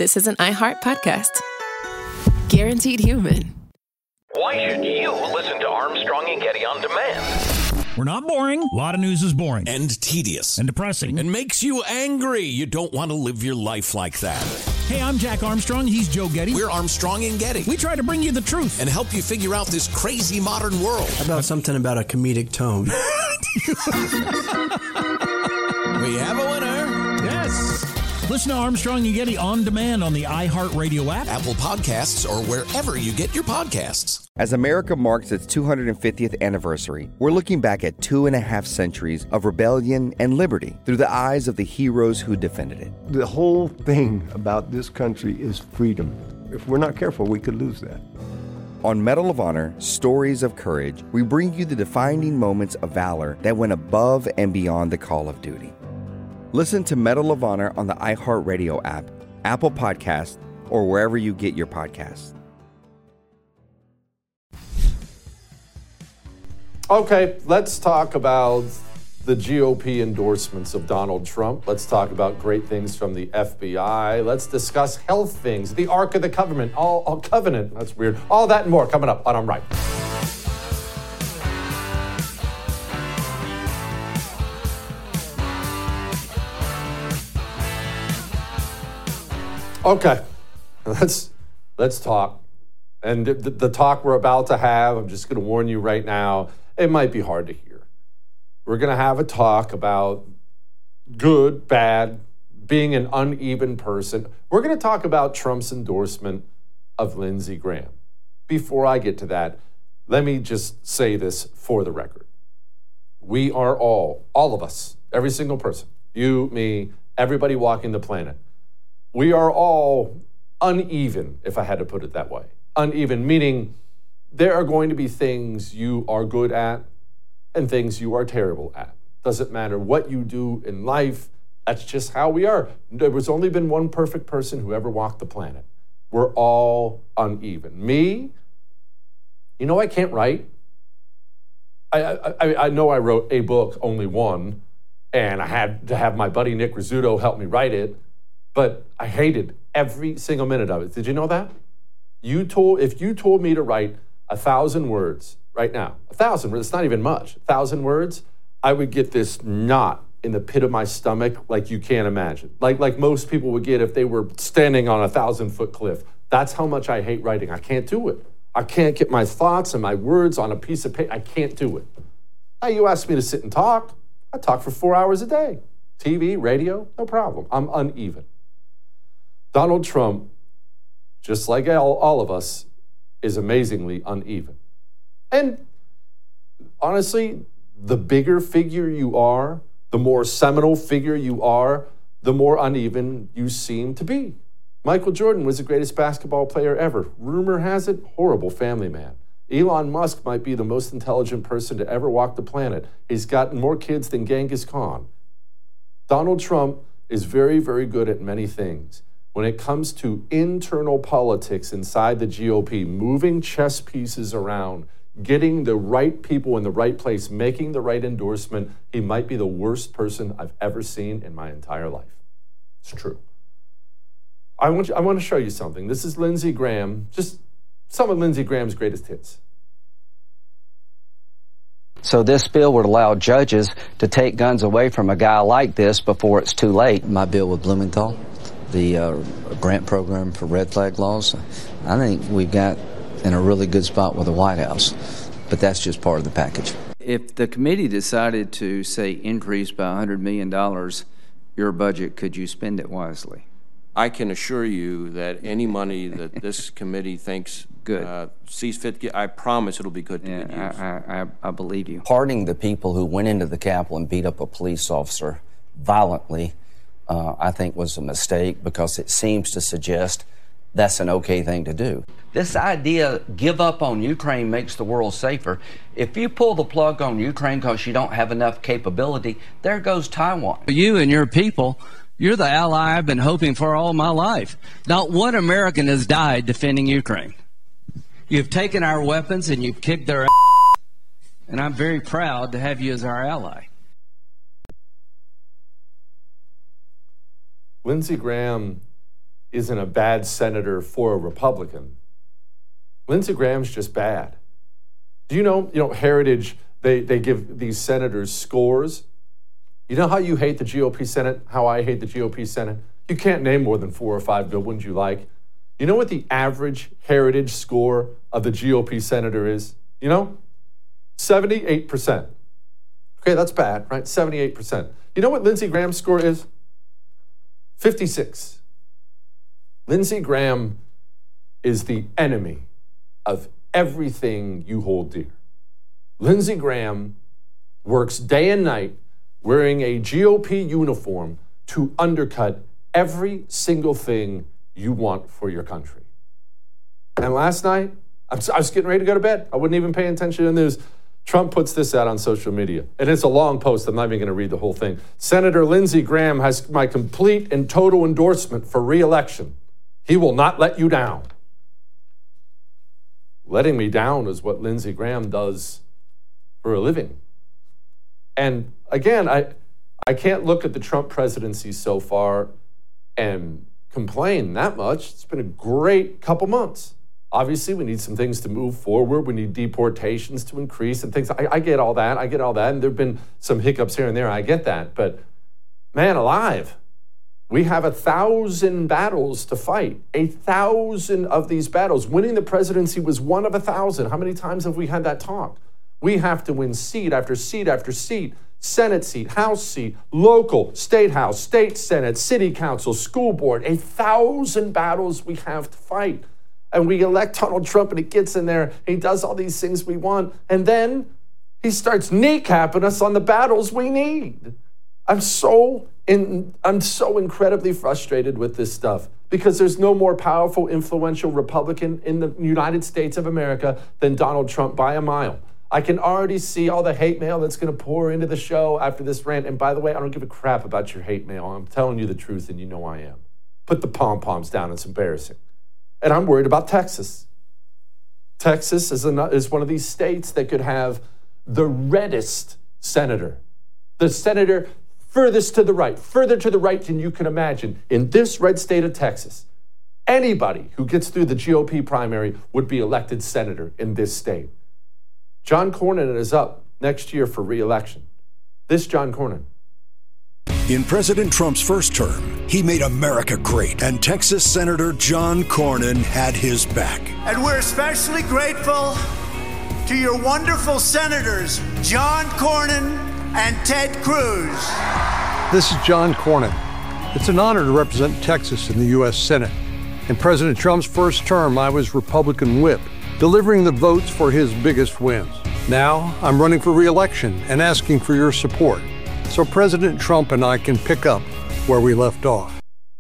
this is an iHeart podcast. Guaranteed human. Why should you listen to Armstrong and Getty on demand? We're not boring. A lot of news is boring. And tedious. And depressing. And makes you angry. You don't want to live your life like that. Hey, I'm Jack Armstrong. He's Joe Getty. We're Armstrong and Getty. We try to bring you the truth. And help you figure out this crazy modern world. How about something about a comedic tone? We have a winner. Yes. Listen to Armstrong and Getty on demand on the iHeartRadio app, Apple Podcasts, or wherever you get your podcasts. As America marks its 250th anniversary, we're looking back at 2.5 centuries of rebellion and liberty through the eyes of the heroes who defended it. The whole thing about this country is freedom. If we're not careful, we could lose that. On Medal of Honor, Stories of Courage, we bring you the defining moments of valor that went above and beyond the call of duty. Listen to Medal of Honor on the iHeartRadio app, Apple Podcasts, or wherever you get your podcasts. Okay, let's talk about the GOP endorsements of Donald Trump. Let's talk about great things from the FBI. Let's discuss health things, the Ark of the Covenant, Covenant, that's weird. All that and more coming up on I'm Right. Okay, let's talk. And the talk we're about to have, I'm just going to warn you right now, it might be hard to hear. We're going to have a talk about good, bad, being an uneven person. We're going to talk about Trump's endorsement of Lindsey Graham. Before I get to that, let me just say this for the record. We are all of us, every single person, you, me, everybody walking the planet, we are all uneven, if I had to put it that way. Uneven, meaning there are going to be things you are good at and things you are terrible at. Doesn't matter what you do in life, that's just how we are. There's only been one perfect person who ever walked the planet. We're all uneven. Me, you know I can't write. I know I wrote a book, only one, and I had to have my buddy Nick Rizzuto help me write it. But I hated every single minute of it. Did you know that? If you told me to write 1,000 words right now, 1,000 words, it's not even much, 1,000 words, I would get this knot in the pit of my stomach like you can't imagine. Like most people would get if they were standing on a 1,000-foot cliff. That's how much I hate writing. I can't do it. I can't get my thoughts and my words on a piece of paper. I can't do it. Now, you ask me to sit and talk. I talk for 4 hours a day. TV, radio, no problem. I'm uneven. Donald Trump, just like all of us, is amazingly uneven. And honestly, the bigger figure you are, the more seminal figure you are, the more uneven you seem to be. Michael Jordan was the greatest basketball player ever. Rumor has it, horrible family man. Elon Musk might be the most intelligent person to ever walk the planet. He's got more kids than Genghis Khan. Donald Trump is very, very good at many things. When it comes to internal politics inside the GOP, moving chess pieces around, getting the right people in the right place, making the right endorsement, he might be the worst person I've ever seen in my entire life. It's true. I want to show you something. This is Lindsey Graham, just some of Lindsey Graham's greatest hits. So this bill would allow judges to take guns away from a guy like this before it's too late. My bill with Blumenthal, the grant program for red flag laws, I think we've got in a really good spot with the White House, but that's just part of the package. If the committee decided to, say, increase by $100 million your budget, could you spend it wisely? I can assure you that any money that this committee thinks sees fit, I promise it'll be good to good use. I believe you. Pardoning the people who went into the Capitol and beat up a police officer violently, I think was a mistake because it seems to suggest that's an okay thing to do. This idea, give up on Ukraine makes the world safer. If you pull the plug on Ukraine because you don't have enough capability, there goes Taiwan. You and your people, you're the ally I've been hoping for all my life. Not one American has died defending Ukraine. You've taken our weapons and you've kicked their ass, and I'm very proud to have you as our ally. Lindsey Graham isn't a bad senator for a Republican. Lindsey Graham's just bad. Do you know, Heritage, they give these senators scores. You know how you hate the GOP Senate, how I hate the GOP Senate? You can't name more than 4 or 5 good ones you like. You know what the average Heritage score of the GOP senator is? 78%. Okay, that's bad, right? 78%. You know what Lindsey Graham's score is? 56. Lindsey Graham is the enemy of everything you hold dear. Lindsey Graham works day and night wearing a GOP uniform to undercut every single thing you want for your country. And last night, I was getting ready to go to bed. I wasn't even paying attention to the news. Trump puts this out on social media, and it's a long post. I'm not even going to read the whole thing. Senator Lindsey Graham has my complete and total endorsement for re-election. He will not let you down. Letting me down is what Lindsey Graham does for a living. And again, I can't look at the Trump presidency so far and complain that much. It's been a great couple months. Obviously, we need some things to move forward. We need deportations to increase and things. I get all that. And there have been some hiccups here and there. I get that. But man alive, we have 1,000 battles to fight. 1,000 of these battles. Winning the presidency was one of 1,000. How many times have we had that talk? We have to win seat after seat after seat. Senate seat, House seat, local, state house, state senate, city council, school board. 1,000 battles we have to fight. And we elect Donald Trump and he gets in there, and he does all these things we want, and then he starts kneecapping us on the battles we need. I'm so incredibly frustrated with this stuff because there's no more powerful, influential Republican in the United States of America than Donald Trump by a mile. I can already see all the hate mail that's going to pour into the show after this rant. And by the way, I don't give a crap about your hate mail. I'm telling you the truth, and you know I am. Put the pom-poms down. It's embarrassing. And I'm worried about Texas. Texas is one of these states that could have the reddest senator. The senator furthest to the right, further to the right than you can imagine. In this red state of Texas, anybody who gets through the GOP primary would be elected senator in this state. John Cornyn is up next year for re-election. This John Cornyn. In President Trump's first term, he made America great, and Texas Senator John Cornyn had his back. And we're especially grateful to your wonderful senators, John Cornyn and Ted Cruz. This is John Cornyn. It's an honor to represent Texas in the U.S. Senate. In President Trump's first term, I was Republican whip, delivering the votes for his biggest wins. Now, I'm running for re-election and asking for your support, so President Trump and I can pick up where we left off.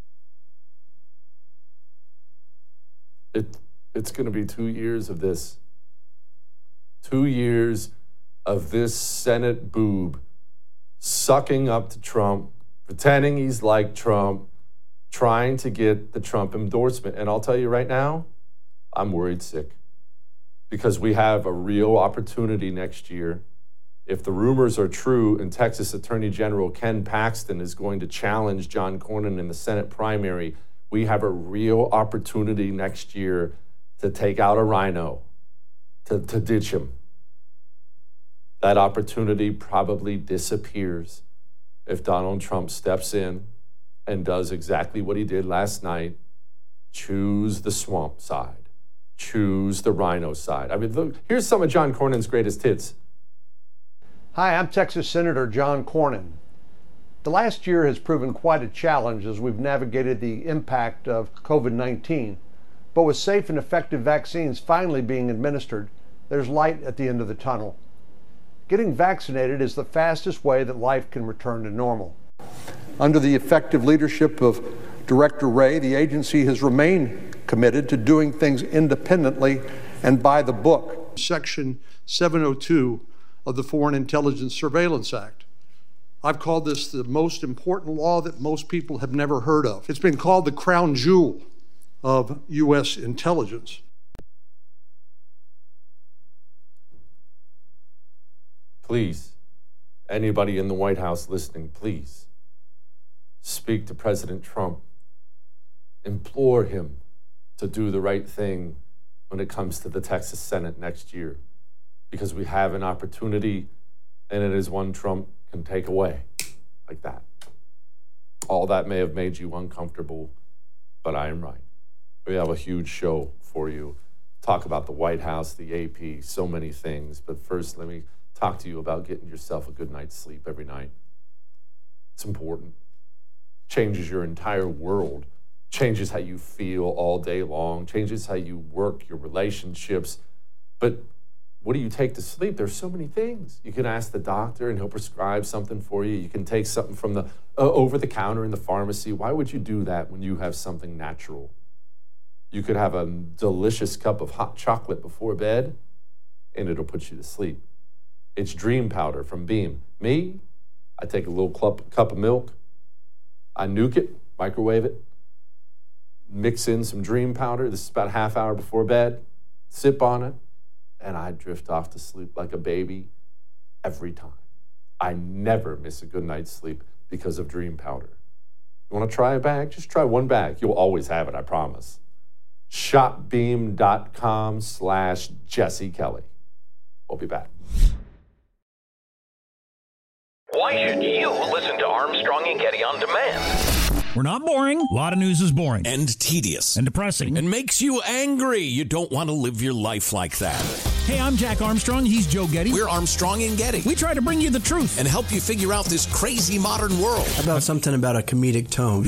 It's going to be 2 years of this. 2 years of this Senate boob sucking up to Trump, pretending he's like Trump, trying to get the Trump endorsement. And I'll tell you right now, I'm worried sick. Because we have a real opportunity next year. If the rumors are true and Texas Attorney General Ken Paxton is going to challenge John Cornyn in the Senate primary, we have a real opportunity next year to take out a rhino, to ditch him. That opportunity probably disappears if Donald Trump steps in and does exactly what he did last night, choose the swamp side. Choose the rhino side. I mean, look, here's some of John Cornyn's greatest hits. Hi, I'm Texas Senator John Cornyn. The last year has proven quite a challenge as we've navigated the impact of COVID-19. But with safe and effective vaccines finally being administered, there's light at the end of the tunnel. Getting vaccinated is the fastest way that life can return to normal. Under the effective leadership of Director Wray, the agency has remained committed to doing things independently and by the book. Section 702 of the Foreign Intelligence Surveillance Act. I've called this the most important law that most people have never heard of. It's been called the crown jewel of U.S. intelligence. Please, anybody in the White House listening, please speak to President Trump. implore him to do the right thing when it comes to the Texas Senate next year, because we have an opportunity, and it is one Trump can take away like that. All that may have made you uncomfortable, but I am right. We have a huge show for you. Talk about the White House, the AP, so many things. But first, let me talk to you about getting yourself a good night's sleep every night. It's important. Changes your entire world. Changes how you feel all day long. Changes how you work, your relationships. But what do you take to sleep? There's so many things. You can ask the doctor and he'll prescribe something for you. You can take something from the over the counter in the pharmacy. Why would you do that when you have something natural? You could have a delicious cup of hot chocolate before bed and it'll put you to sleep. It's Dream Powder from Beam. Me, I take a little cup of milk. I nuke it, microwave it, mix in some Dream Powder. This is about a half hour before bed. Sip on it. And I drift off to sleep like a baby every time. I never miss a good night's sleep because of Dream Powder. You want to try a bag? Just try one bag. You'll always have it, I promise. Shopbeam.com/Jesse Kelly. We'll be back. Why should you listen to Armstrong and Getty on demand? We're not boring. A lot of news is boring. And tedious. And depressing. And makes you angry. You don't want to live your life like that. Hey, I'm Jack Armstrong. He's Joe Getty. We're Armstrong and Getty. We try to bring you the truth. And help you figure out this crazy modern world. How about something about a comedic tone?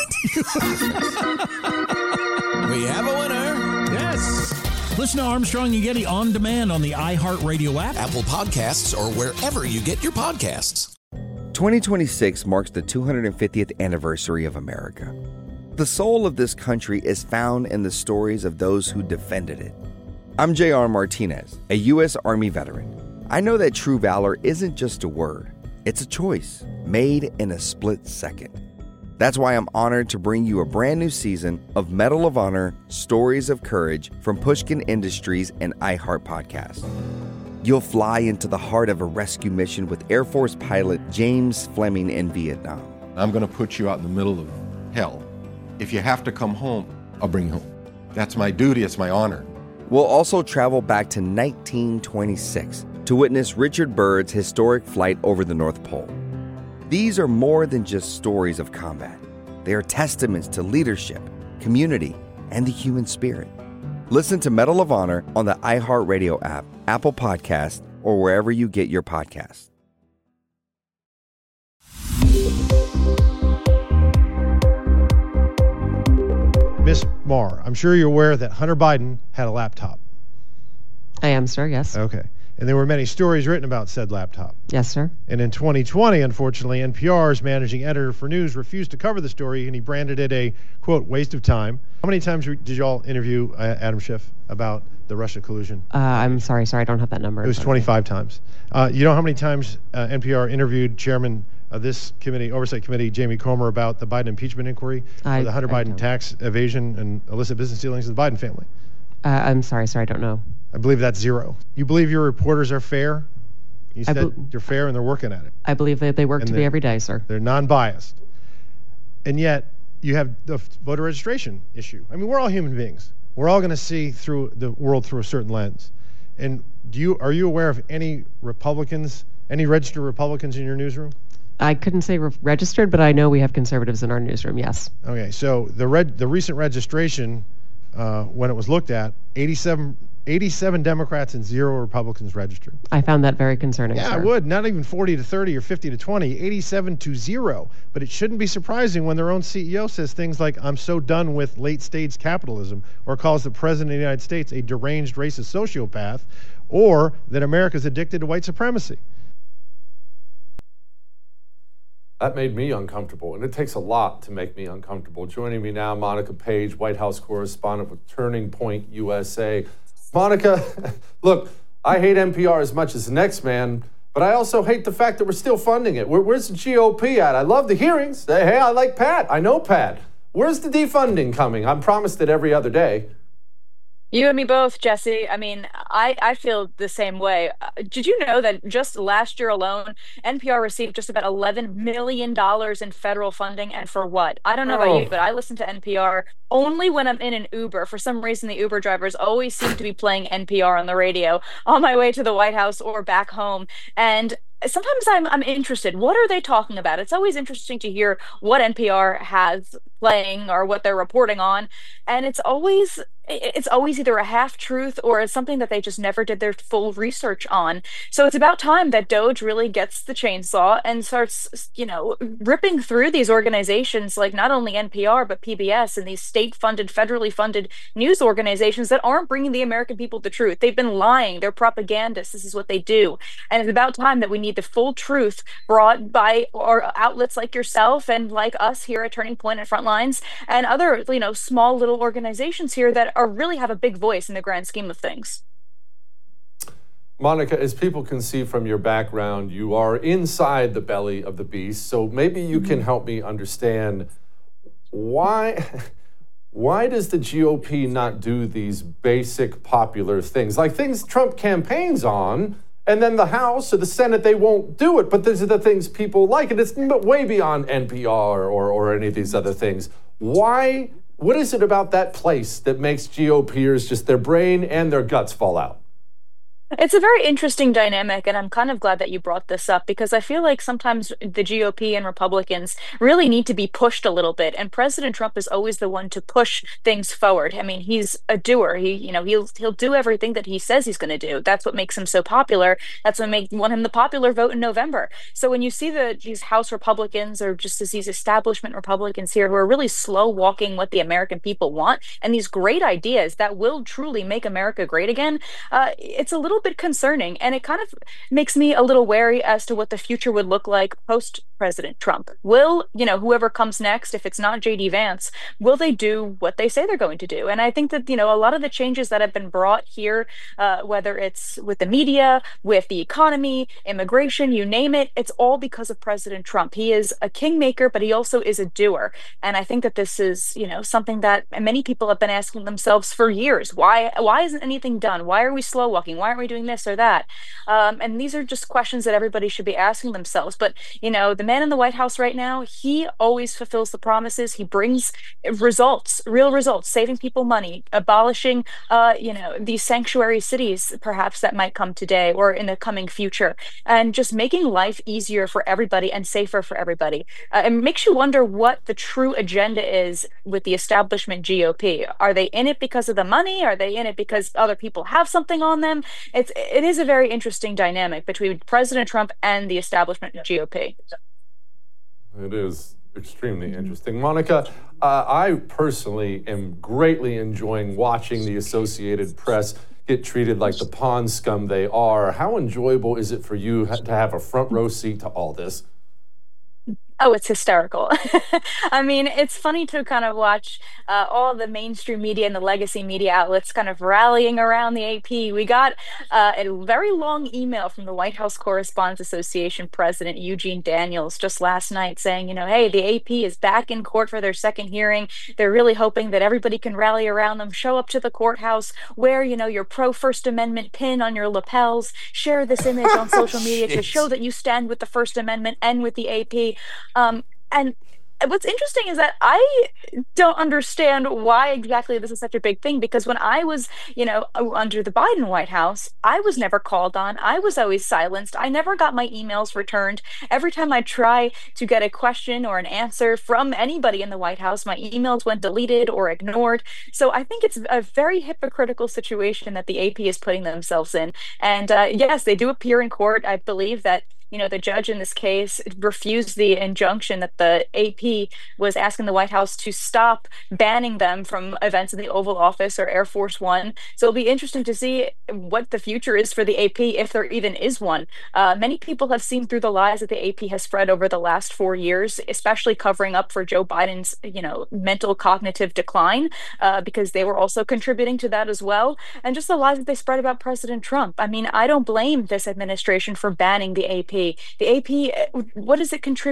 We have a winner. Yes. Listen to Armstrong and Getty on demand on the iHeartRadio app, Apple Podcasts, or wherever you get your podcasts. 2026 marks the 250th anniversary of America. The soul of this country is found in the stories of those who defended it. I'm J.R. Martinez, a U.S. Army veteran. I know that true valor isn't just a word. It's a choice made in a split second. That's why I'm honored to bring you a brand new season of Medal of Honor Stories of Courage from Pushkin Industries and iHeart Podcast. You'll fly into the heart of a rescue mission with Air Force pilot James Fleming in Vietnam. I'm going to put you out in the middle of hell. If you have to come home, I'll bring you home. That's my duty. It's my honor. We'll also travel back to 1926 to witness Richard Byrd's historic flight over the North Pole. These are more than just stories of combat. They are testaments to leadership, community, and the human spirit. Listen to Medal of Honor on the iHeartRadio app, Apple Podcasts, or wherever you get your podcasts. Miss Marr, I'm sure you're aware that Hunter Biden had a laptop. I am, sir, yes. Okay. And there were many stories written about said laptop. Yes, sir. And in 2020, unfortunately, NPR's managing editor for news refused to cover the story, and he branded it a, quote, waste of time. How many times did y'all interview Adam Schiff about the Russia collusion? I'm sorry, I don't have that number. It was 25 times. You know how many times NPR interviewed chairman of this committee, oversight committee, Jamie Comer, about the Biden impeachment inquiry for the Hunter Biden tax evasion and illicit business dealings of the Biden family? I'm sorry, I don't know. I believe that's 0. You believe your reporters are fair? You said they're fair and they're working at it. I believe that they work to be every day, sir. They're non-biased. And yet, you have the voter registration issue. I mean, we're all human beings. We're all going to see through the world through a certain lens. And are you aware of any Republicans, any registered Republicans in your newsroom? I couldn't say registered, but I know we have conservatives in our newsroom, yes. Okay, so the recent registration, when it was looked at, 87 Democrats and 0 Republicans registered. I found that very concerning, Yeah, sir. I would. Not even 40 to 30 or 50 to 20, 87 to 0. But it shouldn't be surprising when their own CEO says things like, I'm so done with late-stage capitalism, or calls the President of the United States a deranged racist sociopath, or that America's addicted to white supremacy. That made me uncomfortable, and it takes a lot to make me uncomfortable. Joining me now, Monica Page, White House correspondent with Turning Point USA. Monica, look, I hate NPR as much as the next man, but I also hate the fact that we're still funding it. Where's the GOP at? I love the hearings. Hey, I like Pat. I know Pat. Where's the defunding coming? I'm promised it every other day. You and me both, Jesse. I mean, I feel the same way. Did you know that just last year alone, NPR received just about $11 million in federal funding? And for what? I don't know about you, but I listen to NPR only when I'm in an Uber. For some reason, the Uber drivers always seem to be playing NPR on the radio on my way to the White House or back home. And sometimes I'm interested. What are they talking about? It's always interesting to hear what NPR has playing or what they're reporting on, and it's always either a half truth or it's something that they just never did their full research on. So it's about time that DOJ really gets the chainsaw and starts, ripping through these organizations like not only NPR but PBS and these state-funded, federally funded news organizations that aren't bringing the American people the truth. They've been lying. They're propagandists. This is what they do, and it's about time that we need the full truth brought by or outlets like yourself and like us here at Turning Point and Frontlines and other, small little organizations here that really have a big voice in the grand scheme of things. Monica, as people can see from your background, you are inside the belly of the beast. So maybe you can help me understand why does the GOP not do these basic popular things, like things Trump campaigns on, and then the House or the Senate, they won't do it. But these are the things people like, and it's way beyond NPR or any of these other things. Why? What is it about that place that makes GOPers just their brain and their guts fall out? It's a very interesting dynamic, and I'm kind of glad that you brought this up because I feel like sometimes the GOP and Republicans really need to be pushed a little bit, and President Trump is always the one to push things forward. I mean, he's a doer. He'll do everything that he says he's going to do. That's what makes him so popular. That's what won him the popular vote in November. So when you see these House Republicans or just these establishment Republicans here who are really slow walking what the American people want and these great ideas that will truly make America great again, it's a little bit concerning, and it kind of makes me a little wary as to what the future would look like post President Trump. Will whoever comes next, if it's not JD Vance, will they do what they say they're going to do? And I think that a lot of the changes that have been brought here, whether it's with the media, with the economy, immigration, you name it, it's all because of President Trump. He is a kingmaker, but he also is a doer, and I think that this is something that many people have been asking themselves for years. Why isn't anything done? Why are we slow walking? Why aren't we doing this or that? And these are just questions that everybody should be asking themselves. But the man in the White House right now, he always fulfills the promises. He brings results, real results, saving people money, abolishing these sanctuary cities perhaps that might come today or in the coming future, and just making life easier for everybody and safer for everybody. It makes you wonder what the true agenda is with the establishment GOP. Are they in it because of the money? Are they in it because other people have something on them? It is a very interesting dynamic between President Trump and the establishment GOP. It is extremely interesting. Monica, I personally am greatly enjoying watching the Associated Press get treated like the pond scum they are. How enjoyable is it for you to have a front row seat to all this? Oh, it's hysterical. I mean, it's funny to kind of watch all the mainstream media and the legacy media outlets kind of rallying around the AP. We got a very long email from the White House Correspondents Association president, Eugene Daniels, just last night saying, hey, the AP is back in court for their second hearing. They're really hoping that everybody can rally around them, show up to the courthouse, wear, your pro-First Amendment pin on your lapels, share this image on social media to show that you stand with the First Amendment and with the AP. And what's interesting is that I don't understand why exactly this is such a big thing, because when I was, under the Biden White House, I was never called on. I was always silenced. I never got my emails returned. Every time I try to get a question or an answer from anybody in the White House, my emails went deleted or ignored. So I think it's a very hypocritical situation that the AP is putting themselves in. And yes, they do appear in court. I believe that the judge in this case refused the injunction that the AP was asking the White House to stop banning them from events in the Oval Office or Air Force One. So it'll be interesting to see what the future is for the AP, if there even is one. Many people have seen through the lies that the AP has spread over the last 4 years, especially covering up for Joe Biden's, mental cognitive decline, because they were also contributing to that as well. And just the lies that they spread about President Trump. I mean, I don't blame this administration for banning the AP. The AP, what does it contribute?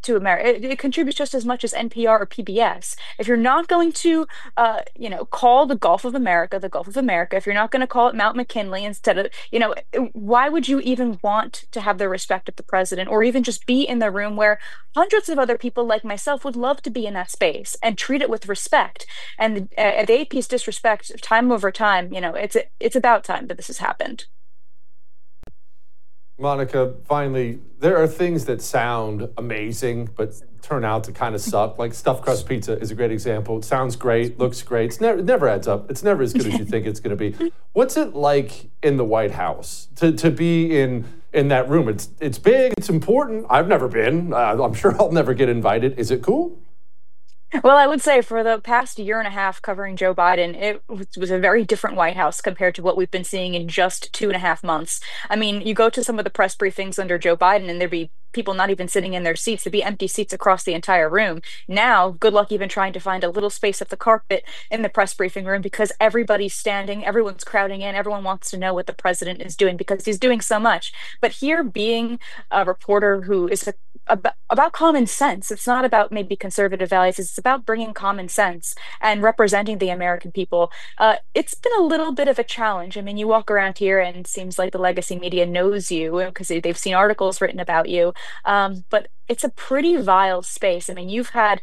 to America. It contributes just as much as NPR or PBS. If you're not going to, call the Gulf of America the Gulf of America, if you're not going to call it Mount McKinley instead of, why would you even want to have the respect of the president, or even just be in the room where hundreds of other people like myself would love to be in that space and treat it with respect? And the AP's disrespect, time over time, it's about time that this has happened. Monica, finally, there are things that sound amazing, but turn out to kind of suck. Like stuffed crust pizza is a great example. It sounds great, looks great. It never adds up. It's never as good as you think it's going to be. What's it like in the White House to be in that room? It's big, it's important. I've never been. I'm sure I'll never get invited. Is it cool? Well, I would say for the past year and a half covering Joe Biden, it was a very different White House compared to what we've been seeing in just 2.5 months. I mean, you go to some of the press briefings under Joe Biden and there'd be people not even sitting in their seats. There'd be empty seats across the entire room. Now, good luck even trying to find a little space at the carpet in the press briefing room because everybody's standing, everyone's crowding in, everyone wants to know what the president is doing because he's doing so much. But here, being a reporter who is about common sense, it's not about maybe conservative values, it's about bringing common sense and representing the American people. It's been a little bit of a challenge. I mean, you walk around here and it seems like the legacy media knows you because they've seen articles written about you. But it's a pretty vile space. I mean, you've had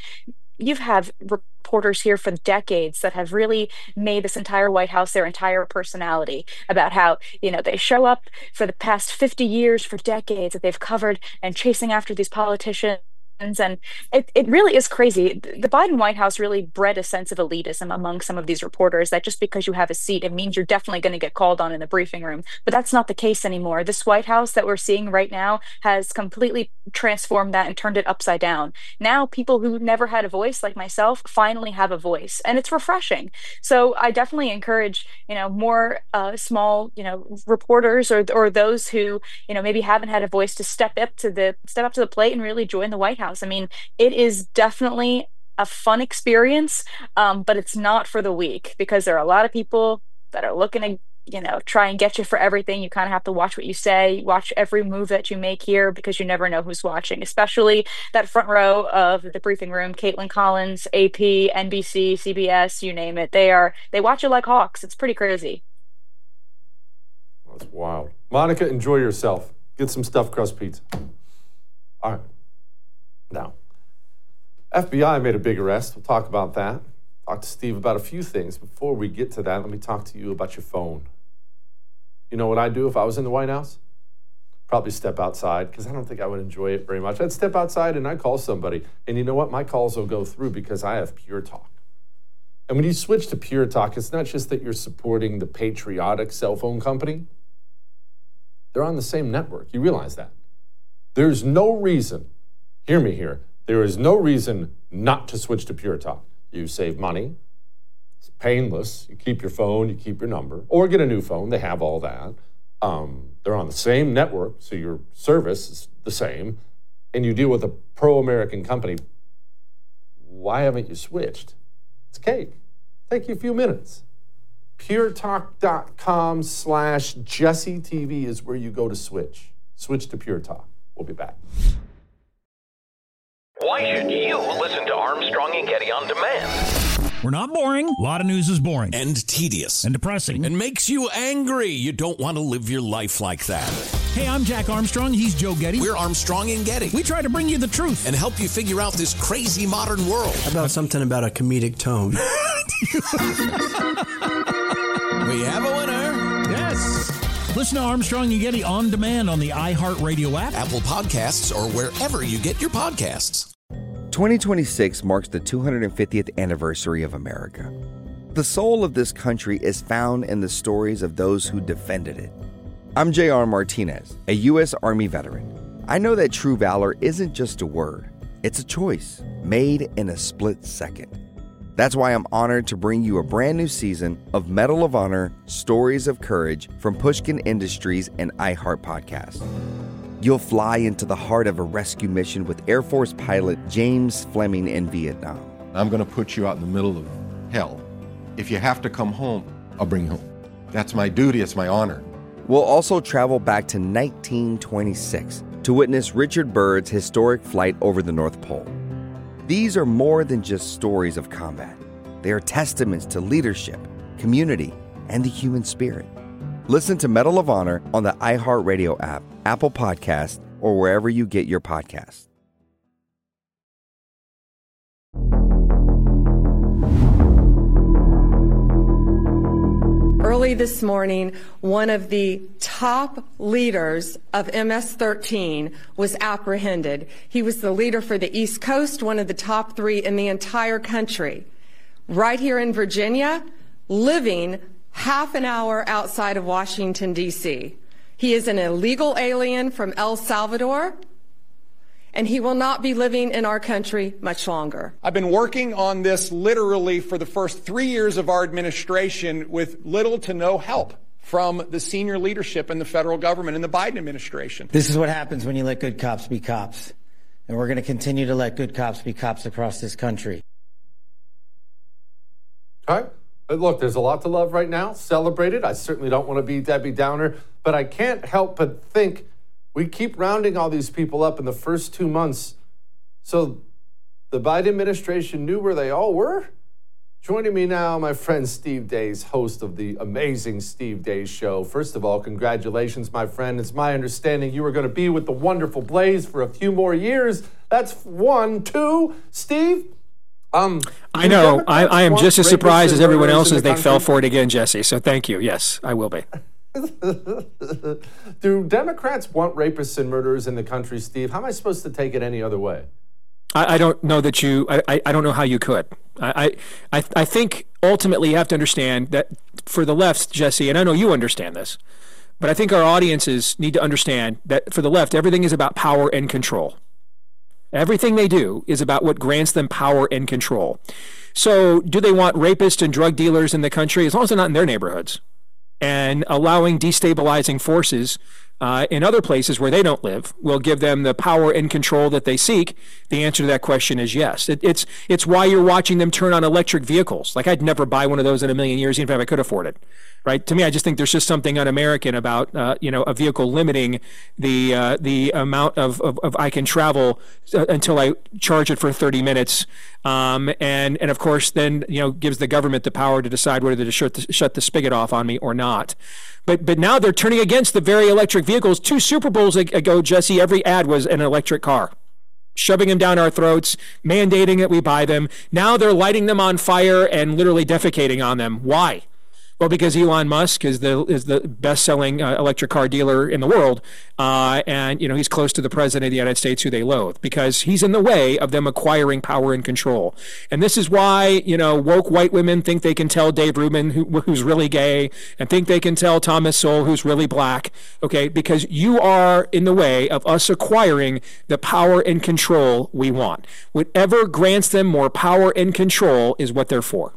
reporters here for decades that have really made this entire White House their entire personality, about how, they show up for the past 50 years, for decades that they've covered and chasing after these politicians. And it really is crazy. The Biden White House really bred a sense of elitism among some of these reporters, that just because you have a seat, it means you're definitely going to get called on in the briefing room. But that's not the case anymore. This White House that we're seeing right now has completely transformed that and turned it upside down. Now people who never had a voice, like myself, finally have a voice, and it's refreshing. So I definitely encourage, more small, reporters or those who, maybe haven't had a voice to step up to the plate and really join the White House. I mean, it is definitely a fun experience, but it's not for the weak, because there are a lot of people that are looking to, try and get you for everything. You kind of have to watch what you say, watch every move that you make here, because you never know who's watching, especially that front row of the briefing room. Caitlin Collins, AP, NBC, CBS, you name it. They watch it like hawks. It's pretty crazy. That's wild. Monica, enjoy yourself. Get some stuffed crust pizza. All right. Now, FBI made a big arrest. We'll talk about that. Talk to Steve about a few things. Before we get to that, let me talk to you about your phone. You know what I'd do if I was in the White House? Probably step outside, because I don't think I would enjoy it very much. I'd step outside and I'd call somebody. And you know what? My calls will go through because I have Pure Talk. And when you switch to Pure Talk, it's not just that you're supporting the patriotic cell phone company. They're on the same network. You realize that. There's no reason, hear me here, there is no reason not to switch to Pure Talk. You save money. It's painless. You keep your phone, you keep your number, or get a new phone. They have all that. They're on the same network, so your service is the same, and you deal with a pro-American company. Why haven't you switched? It's cake. Take you a few minutes. puretalk.com/JesseTV is where you go to switch. Switch to Pure Talk. We'll be back. Why should you listen to Armstrong and Getty on demand? We're not boring. A lot of news is boring. And tedious. And depressing. And makes you angry. You don't want to live your life like that. Hey, I'm Jack Armstrong. He's Joe Getty. We're Armstrong and Getty. We try to bring you the truth. And help you figure out this crazy modern world. How about something about a comedic tone? We have a winner. Yes. Listen to Armstrong and Getty on demand on the iHeartRadio app, Apple Podcasts, or wherever you get your podcasts. 2026 marks the 250th anniversary of America. The soul of this country is found in the stories of those who defended it. I'm J.R. Martinez, a U.S. Army veteran. I know that true valor isn't just a word. It's a choice made in a split second. That's why I'm honored to bring you a brand new season of Medal of Honor Stories of Courage from Pushkin Industries and iHeart Podcast. You'll fly into the heart of a rescue mission with Air Force pilot James Fleming in Vietnam. I'm going to put you out in the middle of hell. If you have to come home, I'll bring you home. That's my duty. It's my honor. We'll also travel back to 1926 to witness Richard Byrd's historic flight over the North Pole. These are more than just stories of combat. They are testaments to leadership, community, and the human spirit. Listen to Medal of Honor on the iHeartRadio app, Apple Podcasts, or wherever you get your podcasts. Early this morning, one of the top leaders of MS-13 was apprehended. He was the leader for the East Coast, one of the top 3 in the entire country. Right here in Virginia, living half an hour outside of Washington, D.C. He is an illegal alien from El Salvador, and he will not be living in our country much longer. I've been working on this literally for the first 3 years of our administration with little to no help from the senior leadership in the federal government and the Biden administration. This is what happens when you let good cops be cops. And we're going to continue to let good cops be cops across this country. All right. Look, there's a lot to love right now. Celebrate it. I certainly don't want to be Debbie Downer, but I can't help but think we keep rounding all these people up in the first 2 months. So the Biden administration knew where they all were? Joining me now, my friend Steve Deace, host of the amazing Steve Deace Show. First of all, congratulations, my friend. It's my understanding you were going to be with the wonderful Blaze for a few more years. That's 1, 2. Steve? I know. I am just as surprised as everyone else as they fell for it again, Jesse. So thank you. Yes, I will be. Do Democrats want rapists and murderers in the country, Steve? How am I supposed to take it any other way? I don't know that you. I don't know how you could. I think ultimately you have to understand that for the left, Jesse, and I know you understand this, but I think our audiences need to understand that for the left, everything is about power and control. Everything they do is about what grants them power and control. So do they want rapists and drug dealers in the country, as long as they're not in their neighborhoods, and allowing destabilizing forces in other places where they don't live will give them the power and control that they seek? The answer to that question is yes. It's why you're watching them turn on electric vehicles. Like, I'd never buy one of those in a million years, even if I could afford it. Right? To me, I just think there's just something un-American about a vehicle limiting the amount of I can travel until I charge it for 30 minutes, and of course then gives the government the power to decide whether to shut the spigot off on me or not. But now they're turning against the very electric vehicles. 2 Super Bowls ago, Jesse, every ad was an electric car, shoving them down our throats, mandating that we buy them. Now they're lighting them on fire and literally defecating on them. Why? Well, because Elon Musk is the best-selling electric car dealer in the world, and he's close to the president of the United States, who they loathe, because he's in the way of them acquiring power and control. And this is why woke white women think they can tell Dave Rubin who's really gay, and think they can tell Thomas Sowell who's really black. Okay, because you are in the way of us acquiring the power and control we want. Whatever grants them more power and control is what they're for.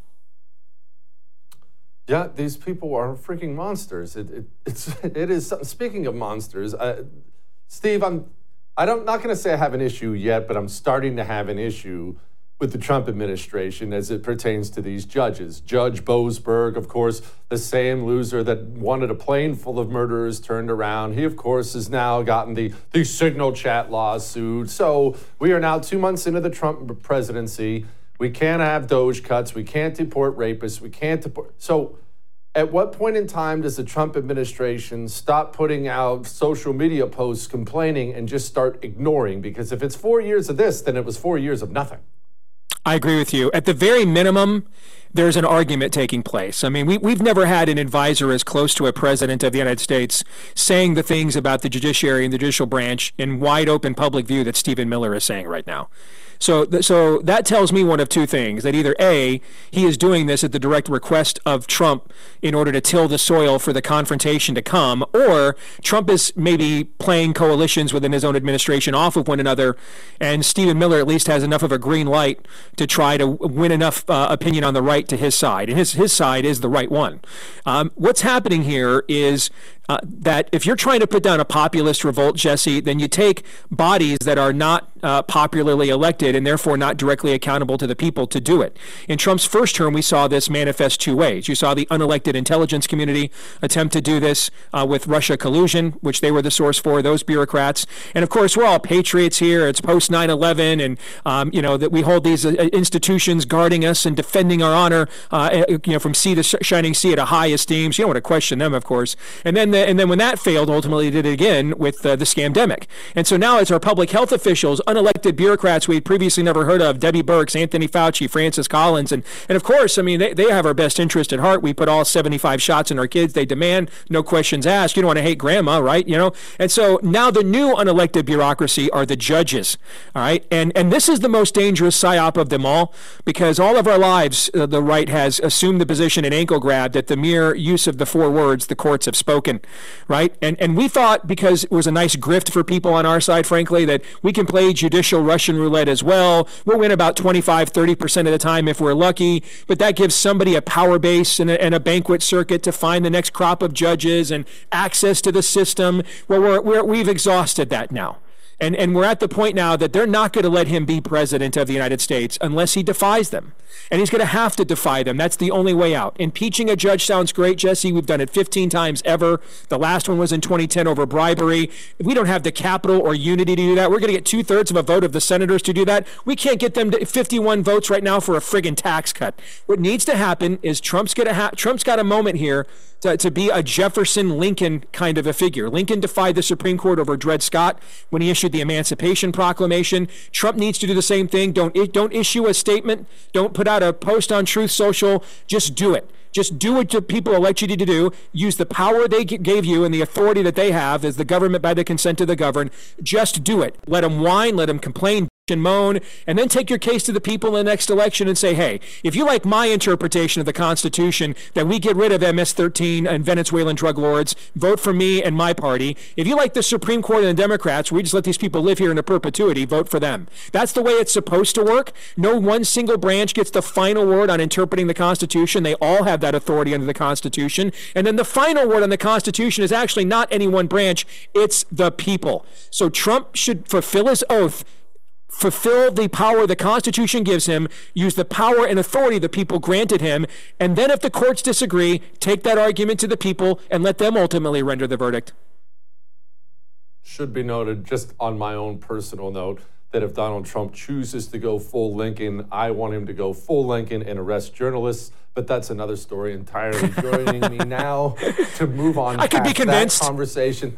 Yeah, these people are freaking monsters. It is. Speaking of monsters, Steve, I'm not going to say I have an issue yet, but I'm starting to have an issue with the Trump administration as it pertains to these judges. Judge Boasberg, of course, the same loser that wanted a plane full of murderers turned around. He, of course, has now gotten the Signal Chat lawsuit. So we are now 2 months into the Trump presidency. We can't have Doge cuts. We can't deport rapists. We can't deport. So at what point in time does the Trump administration stop putting out social media posts complaining and just start ignoring? Because if it's 4 years of this, then it was 4 years of nothing. I agree with you. At the very minimum, there's an argument taking place. I mean, we've never had an advisor as close to a president of the United States saying the things about the judiciary and the judicial branch in wide open public view that Stephen Miller is saying right now. So that tells me one of two things, that either A, he is doing this at the direct request of Trump in order to till the soil for the confrontation to come, or Trump is maybe playing coalitions within his own administration off of one another, and Stephen Miller at least has enough of a green light to try to win enough opinion on the right to his side, and his side is the right one. What's happening here is that if you're trying to put down a populist revolt, Jesse, then you take bodies that are not popularly elected and therefore not directly accountable to the people to do it. In Trump's first term, we saw this manifest two ways. You saw the unelected intelligence community attempt to do this with Russia collusion, which they were the source for, those bureaucrats. And of course, we're all patriots here. It's post 9/11, and that we hold these institutions guarding us and defending our honor, from sea to shining sea at a high esteem. So you don't want to question them, of course. And then when that failed, ultimately did it again with the scamdemic. And so now it's our public health officials, unelected bureaucrats we'd previously never heard of, Debbie Birx, Anthony Fauci, Francis Collins, and of course, I mean, they have our best interest at heart. We put all 75 shots in our kids. They demand, no questions asked. You don't want to hate grandma, right? And so now the new unelected bureaucracy are the judges, all right? And this is the most dangerous psyop of them all, because all of our lives, the right has assumed the position and ankle grabbed at the mere use of the four words, the courts have spoken, right? And we thought, because it was a nice grift for people on our side, frankly, that we can play judicial Russian roulette as well. We'll win about 25-30% of the time if we're lucky, but that gives somebody a power base and a banquet circuit to find the next crop of judges and access to the system. Well, we've exhausted that now. And we're at the point now that they're not going to let him be president of the United States unless he defies them. And he's going to have to defy them. That's the only way out. Impeaching a judge sounds great, Jesse. We've done it 15 times ever. The last one was in 2010 over bribery. If we don't have the capital or unity to do that, we're going to get 2/3 of a vote of the senators to do that. We can't get them to 51 votes right now for a friggin' tax cut. What needs to happen is Trump's got a moment here to be a Jefferson Lincoln kind of a figure. Lincoln defied the Supreme Court over Dred Scott when he issued the Emancipation Proclamation. Trump needs to do the same thing. Don't issue a statement. Don't put out a post on Truth Social. Just do it. Just do what the people elect you to do. Use the power they gave you and the authority that they have as the government by the consent of the governed. Just do it. Let them whine. Let them complain and moan, and then take your case to the people in the next election and say, hey, if you like my interpretation of the Constitution, that we get rid of MS-13 and Venezuelan drug lords, vote for me and my party. If you like the Supreme Court and the Democrats, we just let these people live here into perpetuity, vote for them. That's the way it's supposed to work. No one single branch gets the final word on interpreting the Constitution. They all have that authority under the Constitution. And then the final word on the Constitution is actually not any one branch, it's the people. So Trump should fulfill his oath, fulfill the power the Constitution gives him, use the power and authority the people granted him, and then if the courts disagree, take that argument to the people and let them ultimately render the verdict. Should be noted, just on my own personal note, that if Donald Trump chooses to go full Lincoln, I want him to go full Lincoln and arrest journalists, but that's another story entirely. Joining me now to move on I could be convinced. That conversation.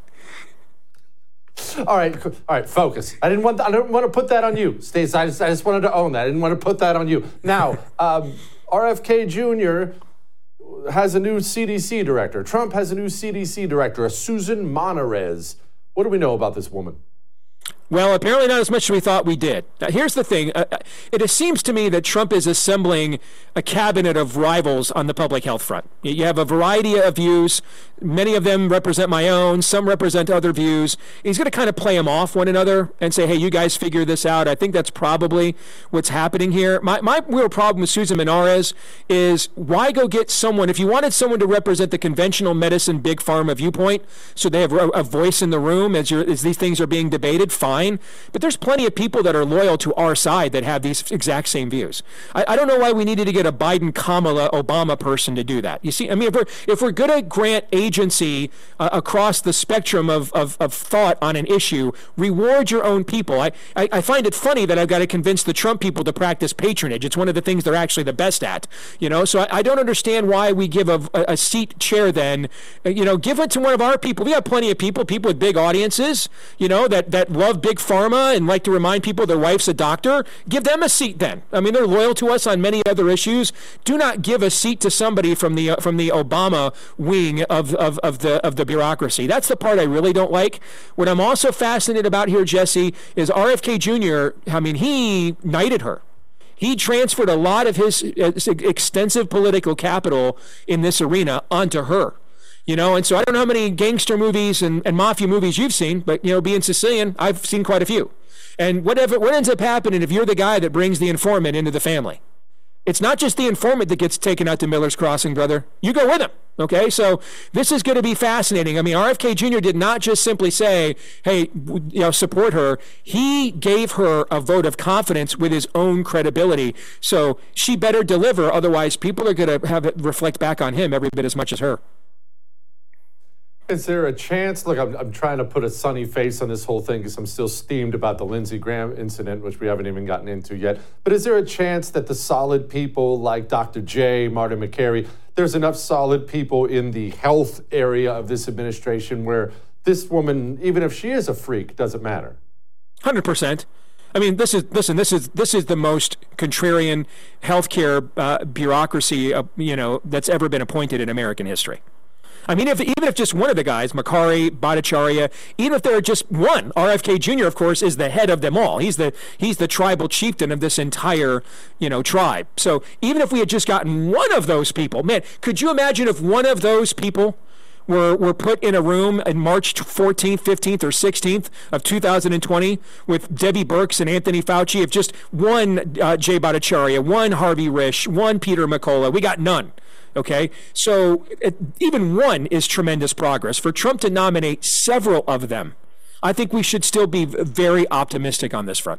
All right, focus. I didn't want to put that on you, Stacey. I just wanted to own that. I didn't want to put that on you. Now, RFK Jr. has a new CDC director. Trump has a new CDC director, a Susan Monarez. What do we know about this woman? Well, apparently not as much as we thought we did. Now, here's the thing. It seems to me that Trump is assembling a cabinet of rivals on the public health front. You have a variety of views. Many of them represent my own. Some represent other views. He's going to kind of play them off one another and say, hey, you guys figure this out. I think that's probably what's happening here. My real problem with Susan Monarez is why go get someone, if you wanted someone to represent the conventional medicine big pharma viewpoint, so they have a voice in the room as these things are being debated, fine. But there's plenty of people that are loyal to our side that have these exact same views. I don't know why we needed to get a Biden, Kamala, Obama person to do that. You see, I mean, if we're going to grant agency across the spectrum of thought on an issue, reward your own people. I find it funny that I've got to convince the Trump people to practice patronage. It's one of the things they're actually the best at. So I don't understand why we give a seat chair then. Give it to one of our people. We have plenty of people with big audiences, that love big pharma and like to remind people their wife's a doctor. Give them a seat then. I mean, they're loyal to us on many other issues. Do not give a seat to somebody from the Obama wing of the bureaucracy. That's the part I really don't like. What I'm also fascinated about here, Jesse, is RFK Jr. I mean, he knighted her. He transferred a lot of his extensive political capital in this arena onto her. And so I don't know how many gangster movies and mafia movies you've seen, but, being Sicilian, I've seen quite a few. And what ends up happening if you're the guy that brings the informant into the family? It's not just the informant that gets taken out to Miller's Crossing, brother. You go with him. Okay, so this is going to be fascinating. I mean, RFK Jr. did not just simply say, hey, support her. He gave her a vote of confidence with his own credibility. So she better deliver. Otherwise, people are going to have it reflect back on him every bit as much as her. Is there a chance, look, I'm trying to put a sunny face on this whole thing because I'm still steamed about the Lindsey Graham incident, which we haven't even gotten into yet. But is there a chance that the solid people like Dr. J, Martin McCary, there's enough solid people in the health area of this administration where this woman, even if she is a freak, doesn't matter? 100%. I mean, this is the most contrarian healthcare bureaucracy, that's ever been appointed in American history. I mean, even if just one of the guys, Makari, Bhattacharya, even if there are just one, RFK Jr., of course, is the head of them all. He's the tribal chieftain of this entire, tribe. So even if we had just gotten one of those people, man, could you imagine if one of those people were put in a room in March 14th, 15th, or 16th of 2020 with Debbie Birx and Anthony Fauci, if just one Jay Bhattacharya, one Harvey Risch, one Peter McCullough, we got none. Okay, so even one is tremendous progress. For Trump to nominate several of them, I think we should still be very optimistic on this front.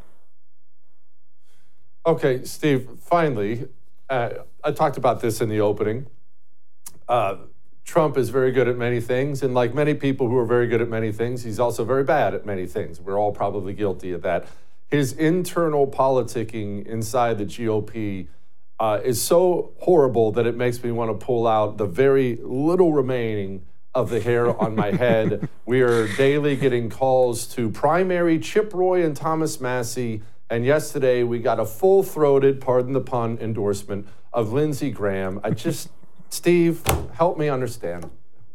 Okay, Steve, finally, I talked about this in the opening. Trump is very good at many things, and like many people who are very good at many things, he's also very bad at many things. We're all probably guilty of that. His internal politicking inside the GOP is so horrible that it makes me want to pull out the very little remaining of the hair on my head. We are daily getting calls to primary Chip Roy and Thomas Massie, and yesterday we got a full-throated, pardon the pun, endorsement of Lindsey Graham. Steve, help me understand.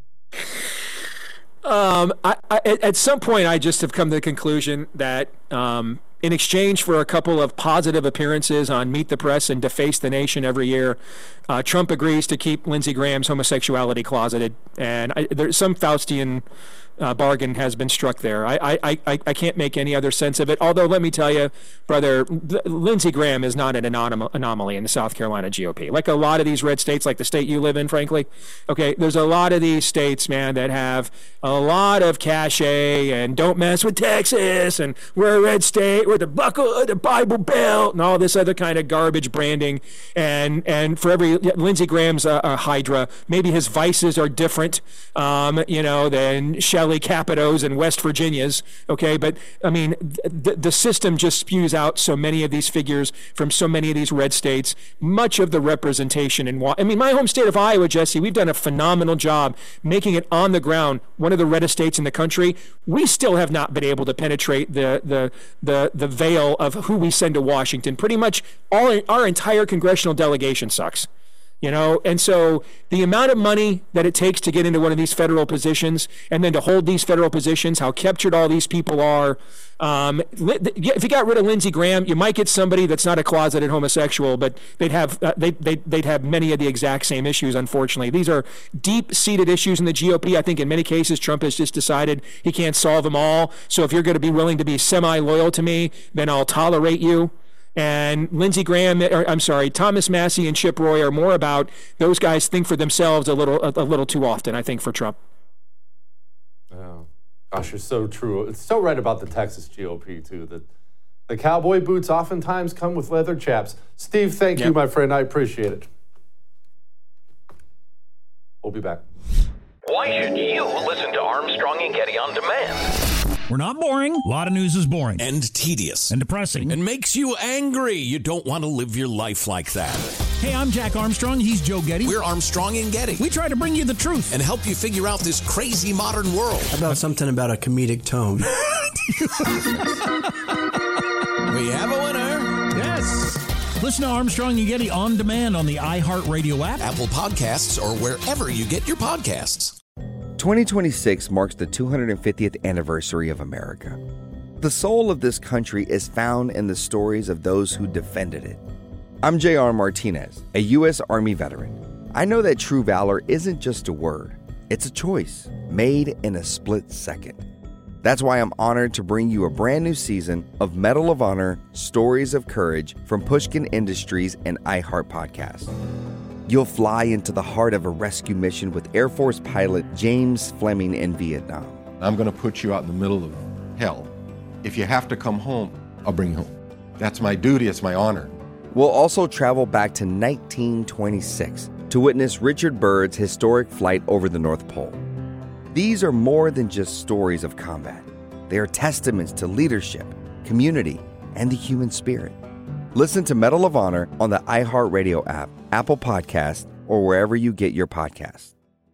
At some point, I just have come to the conclusion that in exchange for a couple of positive appearances on Meet the Press and Deface the Nation every year, Trump agrees to keep Lindsey Graham's homosexuality closeted. And there's some Faustian bargain has been struck there. I can't make any other sense of it. Although, let me tell you, brother, Lindsey Graham is not an anomaly in the South Carolina GOP. Like a lot of these red states, like the state you live in, frankly. Okay, there's a lot of these states, man, that have a lot of cachet and don't mess with Texas and we're a red state, we're the buckle of the Bible Belt and all this other kind of garbage branding. And for every Lindsey Graham's a Hydra, maybe his vices are different, than Shelley Capito's and West Virginia's, okay? But, I mean, the system just spews out so many of these figures from so many of these red states. Much of the representation in my home state of Iowa, Jesse, we've done a phenomenal job making it on the ground one of the reddest states in the country. We still have not been able to penetrate the veil of who we send to Washington. Pretty much our entire congressional delegation sucks. And so the amount of money that it takes to get into one of these federal positions and then to hold these federal positions, how captured all these people are. If you got rid of Lindsey Graham, you might get somebody that's not a closeted homosexual, but they'd have many of the exact same issues, unfortunately. These are deep-seated issues in the GOP. I think in many cases, Trump has just decided he can't solve them all. So if you're going to be willing to be semi-loyal to me, then I'll tolerate you. And Thomas Massie and Chip Roy are more about those guys think for themselves a little too often, I think, for Trump. Oh, gosh, you're so true. It's so right about the Texas GOP, too, that the cowboy boots oftentimes come with leather chaps. Steve, thank you, my friend. I appreciate it. We'll be back. Why should you listen to Armstrong and Getty on demand? We're not boring. A lot of news is boring. And tedious. And depressing. And makes you angry. You don't want to live your life like that. Hey, I'm Jack Armstrong. He's Joe Getty. We're Armstrong and Getty. We try to bring you the truth. And help you figure out this crazy modern world. How about something about a comedic tone? We have a winner. Yes. Listen to Armstrong and Getty on demand on the iHeartRadio app, Apple Podcasts, or wherever you get your podcasts. 2026 marks the 250th anniversary of America. The soul of this country is found in the stories of those who defended it. I'm J.R. Martinez, a U.S. Army veteran. I know that true valor isn't just a word. It's a choice made in a split second. That's why I'm honored to bring you a brand new season of Medal of Honor Stories of Courage from Pushkin Industries and iHeart Podcast. You'll fly into the heart of a rescue mission with Air Force pilot James Fleming in Vietnam. I'm going to put you out in the middle of hell. If you have to come home, I'll bring you home. That's my duty, it's my honor. We'll also travel back to 1926 to witness Richard Byrd's historic flight over the North Pole. These are more than just stories of combat. They are testaments to leadership, community, and the human spirit. Listen to Medal of Honor on the iHeartRadio app, Apple Podcasts, or wherever you get your podcasts.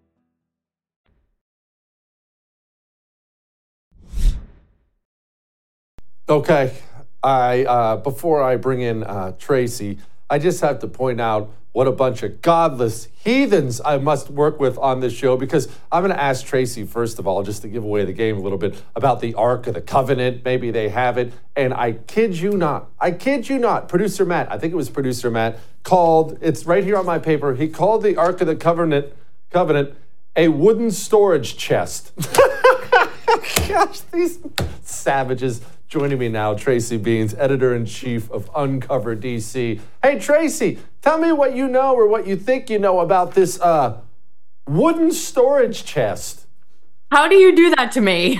Okay, before I bring in Tracy, I just have to point out what a bunch of godless heathens I must work with on this show, because I'm going to ask Tracy, first of all, just to give away the game a little bit, about the Ark of the Covenant. Maybe they have it. And I kid you not, Producer Matt, I think it was Producer Matt, called, it's right here on my paper, he called the Ark of the Covenant a wooden storage chest. Gosh, these savages. Joining me now, Tracy Beans, editor-in-chief of Uncover DC. Hey, Tracy, tell me what you know or what you think you know about this wooden storage chest. How do you do that to me?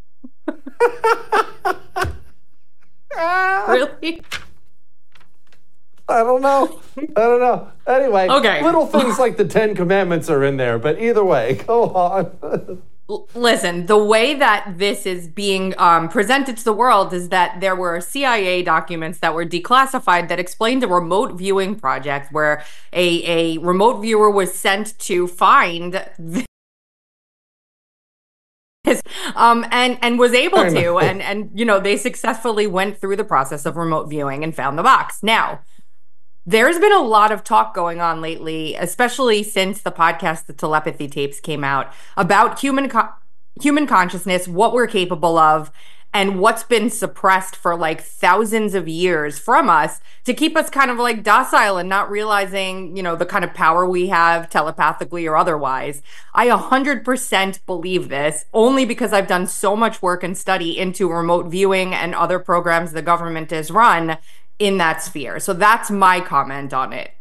Really? I don't know. Anyway, okay. Little things like the 10 Commandments are in there, but either way, go on. Listen, the way that this is being presented to the world is that there were CIA documents that were declassified that explained a remote viewing project where a remote viewer was sent to find this and was able to, and you know, they successfully went through the process of remote viewing and found the box. Now, there's been a lot of talk going on lately, especially since the podcast, The Telepathy Tapes, came out, about human consciousness, what we're capable of, and what's been suppressed for like thousands of years from us to keep us kind of like docile and not realizing, you know, the kind of power we have telepathically or otherwise. I 100% believe this, only because I've done so much work and study into remote viewing and other programs the government has run in that sphere. So that's my comment on it.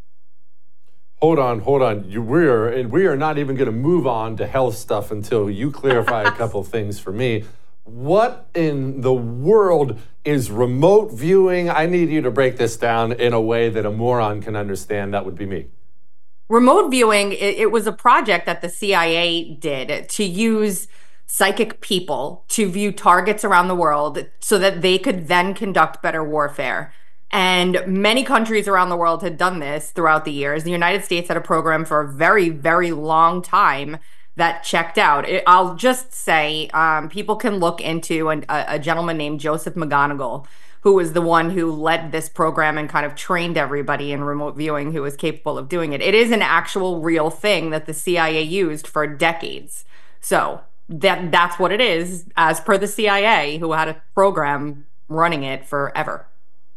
Hold on. We are not even going to move on to health stuff until you clarify a couple things for me. What in the world is remote viewing? I need you to break this down in a way that a moron can understand. That would be me. Remote viewing, it was a project that the CIA did to use psychic people to view targets around the world so that they could then conduct better warfare. And many countries around the world had done this throughout the years. The United States had a program for a very, very long time that checked out. I'll just say, people can look into a gentleman named Joseph McGonigal, who was the one who led this program and kind of trained everybody in remote viewing who was capable of doing it. It is an actual real thing that the CIA used for decades. So that's what it is, as per the CIA, who had a program running it forever.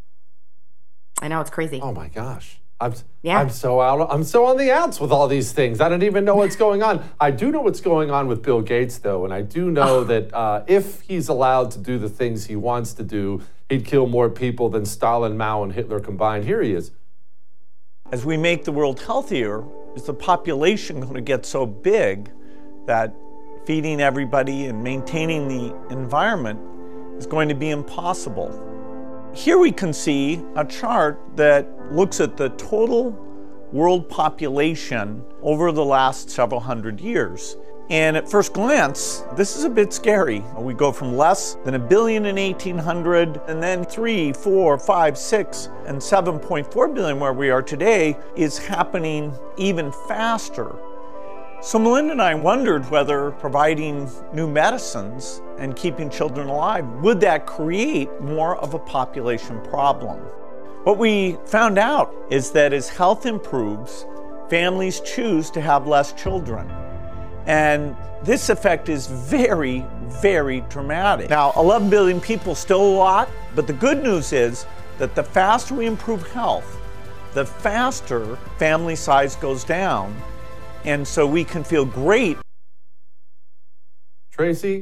I know, it's crazy. Oh my gosh. I'm so on the outs with all these things. I don't even know what's going on. I do know what's going on with Bill Gates, though, and I do know that if he's allowed to do the things he wants to do, he'd kill more people than Stalin, Mao, and Hitler combined. Here he is. As we make the world healthier, is the population going to get so big that feeding everybody and maintaining the environment is going to be impossible? Here we can see a chart that looks at the total world population over the last several hundred years. And at first glance, this is a bit scary. We go from less than 1 billion in 1800, and then 3, 4, 5, 6, and 7.4 billion where we are today is happening even faster. So Melinda and I wondered whether providing new medicines and keeping children alive, would that create more of a population problem? What we found out is that as health improves, families choose to have less children. And this effect is very, very dramatic. Now, 11 billion people, still a lot, but the good news is that the faster we improve health, the faster family size goes down. And so we can feel great. Tracy,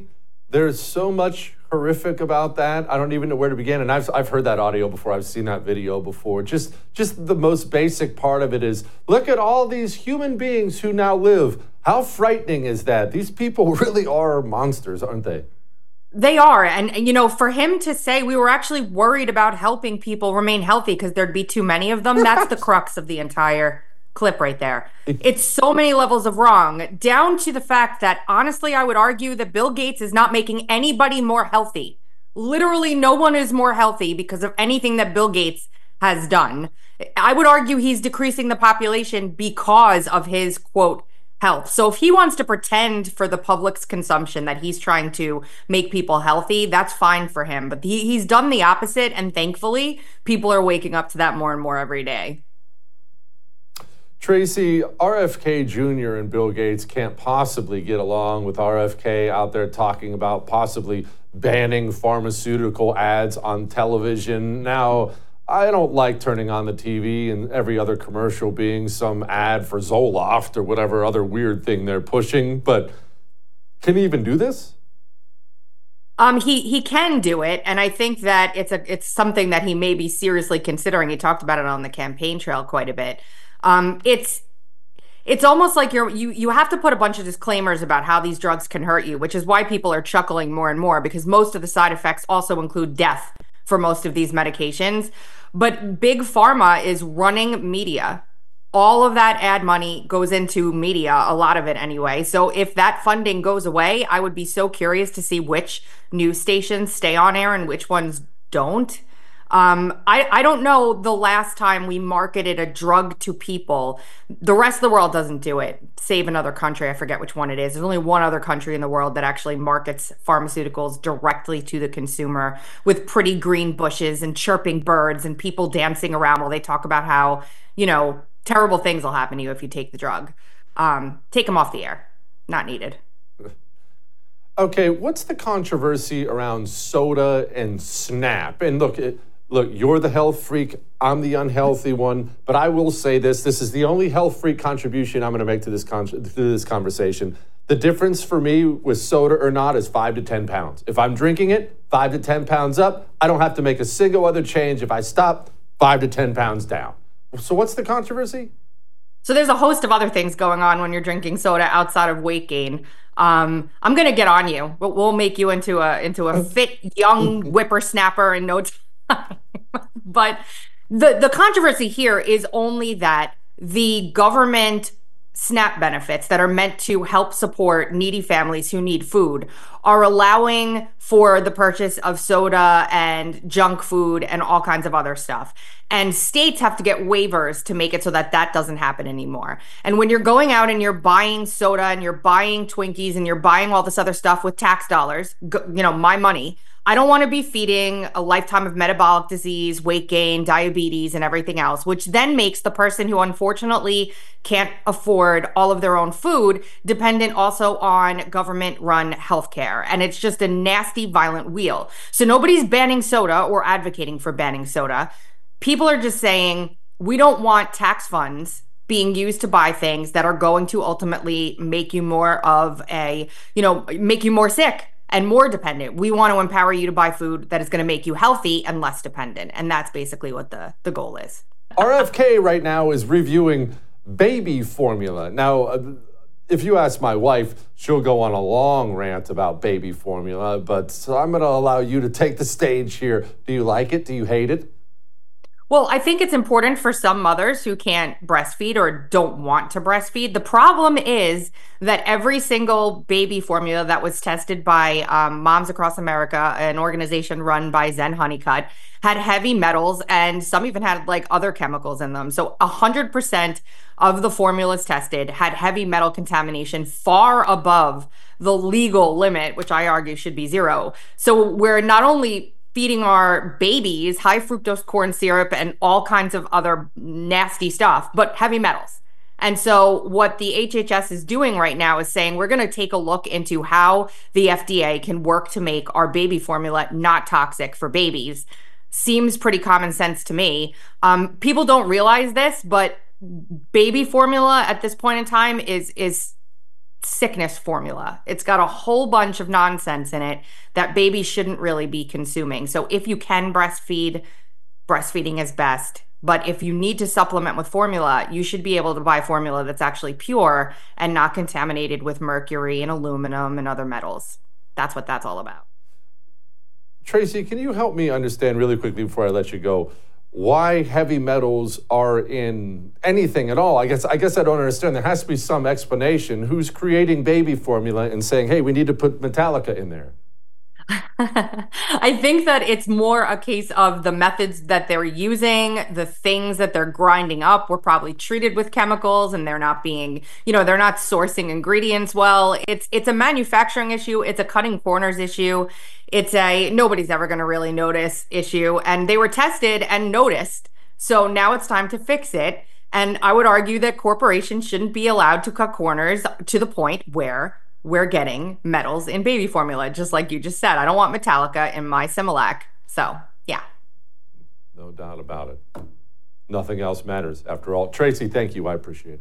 There's so much horrific about that. I don't even know where to begin. And I've heard that audio before. I've seen that video before. Just the most basic part of it is, look at all these human beings who now live. How frightening is that? These people really are monsters, aren't they? They are. And, you know, for him to say we were actually worried about helping people remain healthy because there'd be too many of them, that's the crux of the entire clip right there. It's so many levels of wrong, down to the fact that, honestly, I would argue that Bill Gates is not making anybody more healthy. Literally, no one is more healthy because of anything that Bill Gates has done. I would argue he's decreasing the population because of his, quote, health. So if he wants to pretend for the public's consumption that he's trying to make people healthy, that's fine for him. But he's done the opposite, and thankfully, people are waking up to that more and more every day. Tracy, RFK Jr. and Bill Gates can't possibly get along with RFK out there talking about possibly banning pharmaceutical ads on television. Now, I don't like turning on the TV and every other commercial being some ad for Zoloft or whatever other weird thing they're pushing, but can he even do this? He can do it, and I think that it's something that he may be seriously considering. He talked about it on the campaign trail quite a bit. It's almost like you have to put a bunch of disclaimers about how these drugs can hurt you, which is why people are chuckling more and more, because most of the side effects also include death for most of these medications. But Big Pharma is running media. All of that ad money goes into media, a lot of it anyway. So if that funding goes away, I would be so curious to see which news stations stay on air and which ones don't. I don't know the last time we marketed a drug to people. The rest of the world doesn't do it, save another country. I forget which one it is. There's only one other country in the world that actually markets pharmaceuticals directly to the consumer with pretty green bushes and chirping birds and people dancing around while they talk about how, you know, terrible things will happen to you if you take the drug. Take them off the air. Not needed. Okay, what's the controversy around soda and Snap? And look, you're the health freak, I'm the unhealthy one, but I will say this is the only health freak contribution I'm going to make to this conversation. The difference for me with soda or not is 5 to 10 pounds. If I'm drinking it, 5 to 10 pounds up, I don't have to make a single other change. If I stop, 5 to 10 pounds down. So what's the controversy? So there's a host of other things going on when you're drinking soda outside of weight gain. I'm going to get on you, but we'll make you into a fit young whippersnapper in no time. But the controversy here is only that the government SNAP benefits that are meant to help support needy families who need food are allowing for the purchase of soda and junk food and all kinds of other stuff. And states have to get waivers to make it so that that doesn't happen anymore. And when you're going out and you're buying soda and you're buying Twinkies and you're buying all this other stuff with tax dollars, you know, my money, I don't want to be feeding a lifetime of metabolic disease, weight gain, diabetes, and everything else, which then makes the person who unfortunately can't afford all of their own food dependent also on government-run healthcare. And it's just a nasty, violent wheel. So nobody's banning soda or advocating for banning soda. People are just saying, we don't want tax funds being used to buy things that are going to ultimately make you more of a, you know, make you more sick and more dependent. We want to empower you to buy food that is going to make you healthy and less dependent. And that's basically what the goal is. RFK right now is reviewing baby formula. Now, if you ask my wife, she'll go on a long rant about baby formula, but so I'm going to allow you to take the stage here. Do you like it? Do you hate it? Well, I think it's important for some mothers who can't breastfeed or don't want to breastfeed. The problem is that every single baby formula that was tested by Moms Across America, an organization run by Zen Honeycutt, had heavy metals and some even had like other chemicals in them. So 100% of the formulas tested had heavy metal contamination far above the legal limit, which I argue should be 0. So we're not only feeding our babies high fructose corn syrup and all kinds of other nasty stuff, but heavy metals. And so what the HHS is doing right now is saying we're going to take a look into how the FDA can work to make our baby formula not toxic for babies. Seems pretty common sense to me. People don't realize this, but baby formula at this point in time is sickness formula. It's got a whole bunch of nonsense in it that babies shouldn't really be consuming. So if you can breastfeed, breastfeeding is best. But if you need to supplement with formula, you should be able to buy formula that's actually pure and not contaminated with mercury and aluminum and other metals. That's what that's all about. Tracy, can you help me understand really quickly before I let you go why heavy metals are in anything at all? I guess I don't understand. There has to be some explanation. Who's creating baby formula and saying, hey, we need to put Metallica in there? I think that it's more a case of the methods that they're using, the things that they're grinding up were probably treated with chemicals and they're not being, they're not sourcing ingredients well. It's a manufacturing issue. It's a cutting corners issue. It's a nobody's ever going to really notice issue. And they were tested and noticed. So now it's time to fix it. And I would argue that corporations shouldn't be allowed to cut corners to the point where we're getting metals in baby formula, just like you just said. I don't want Metallica in my Similac. So, yeah. No doubt about it. Nothing else matters after all. Tracy, thank you. I appreciate it.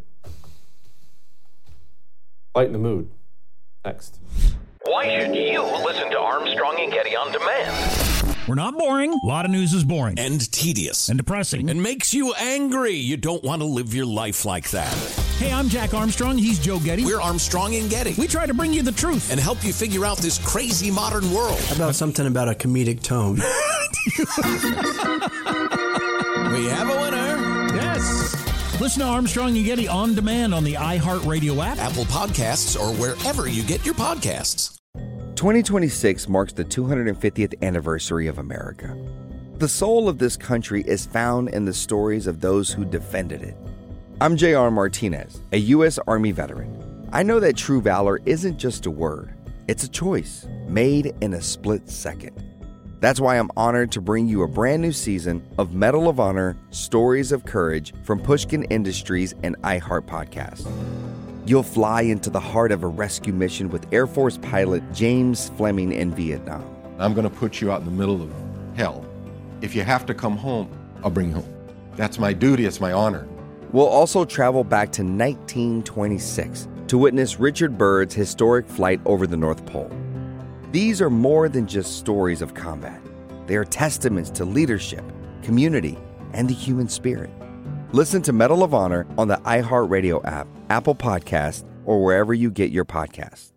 Lighten the mood. Next. Why should you listen to Armstrong and Getty on demand? We're not boring. A lot of news is boring. And tedious. And depressing. And makes you angry. You don't want to live your life like that. Hey, I'm Jack Armstrong. He's Joe Getty. We're Armstrong and Getty. We try to bring you the truth. And help you figure out this crazy modern world. How about something about a comedic tone? We have a winner. Yes. Listen to Armstrong and Getty on demand on the iHeartRadio app, Apple Podcasts, or wherever you get your podcasts. 2026 marks the 250th anniversary of America. The soul of this country is found in the stories of those who defended it. I'm J.R. Martinez, a U.S. Army veteran. I know that true valor isn't just a word, it's a choice made in a split second. That's why I'm honored to bring you a brand new season of Medal of Honor Stories of Courage from Pushkin Industries and iHeart Podcast. You'll fly into the heart of a rescue mission with Air Force pilot James Fleming in Vietnam. I'm going to put you out in the middle of hell. If you have to come home, I'll bring you home. That's my duty, it's my honor. We'll also travel back to 1926 to witness Richard Byrd's historic flight over the North Pole. These are more than just stories of combat. They are testaments to leadership, community, and the human spirit. Listen to Medal of Honor on the iHeartRadio app, Apple Podcasts, or wherever you get your podcasts.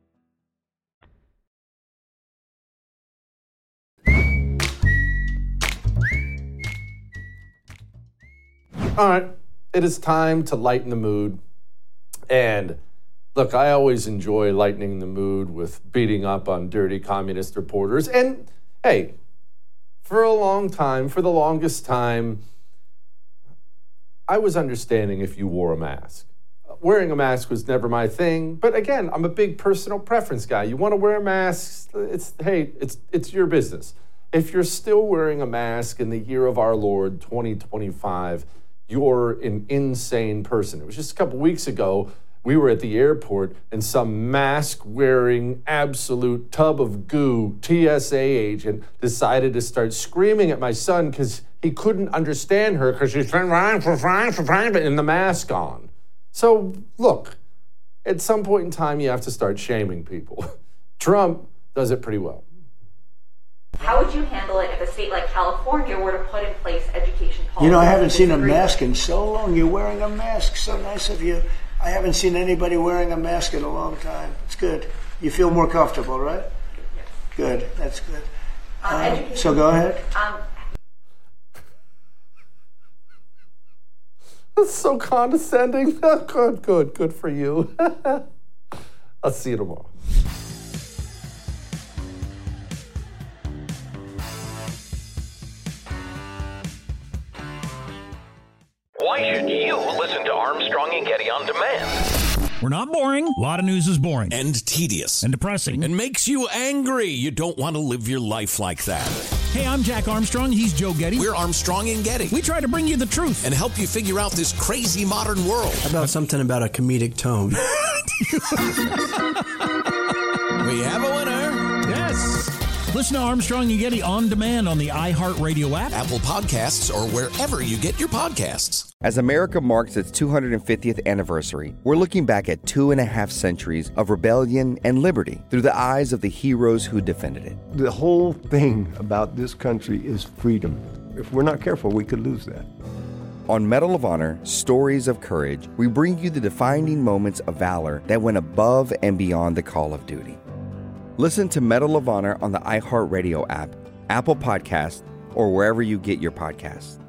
All right, it is time to lighten the mood. And look, I always enjoy lightening the mood with beating up on dirty communist reporters. And hey, for the longest time, I was understanding if you wore a mask. Wearing a mask was never my thing, but again, I'm a big personal preference guy. You want to wear a mask, it's your business. If you're still wearing a mask in the year of our Lord 2025, you're an insane person. It was just a couple weeks ago, we were at the airport and some mask-wearing absolute tub of goo TSA agent decided to start screaming at my son because he couldn't understand her because she's in the mask on. So look, at some point in time, you have to start shaming people. Trump does it pretty well. How would you handle it if a state like California were to put in place education policies? You know, I haven't seen a mask in so long. You're wearing a mask. So nice of you. I haven't seen anybody wearing a mask in a long time. It's good. You feel more comfortable, right? Yes. Good. That's good. So go ahead. That's so condescending. Good for you. I'll see you tomorrow. Why should you listen to Armstrong and Getty on demand? We're not boring. A lot of news is boring. And tedious. And depressing. And makes you angry. You don't want to live your life like that. Hey, I'm Jack Armstrong. He's Joe Getty. We're Armstrong and Getty. We try to bring you the truth. And help you figure out this crazy modern world. How about something about a comedic tone? We have a winner. Yes. Listen to Armstrong and Getty on demand on the iHeartRadio app, Apple Podcasts, or wherever you get your podcasts. As America marks its 250th anniversary, we're looking back at 2.5 centuries of rebellion and liberty through the eyes of the heroes who defended it. The whole thing about this country is freedom. If we're not careful, we could lose that. On Medal of Honor, Stories of Courage, we bring you the defining moments of valor that went above and beyond the call of duty. Listen to Medal of Honor on the iHeartRadio app, Apple Podcasts, or wherever you get your podcasts.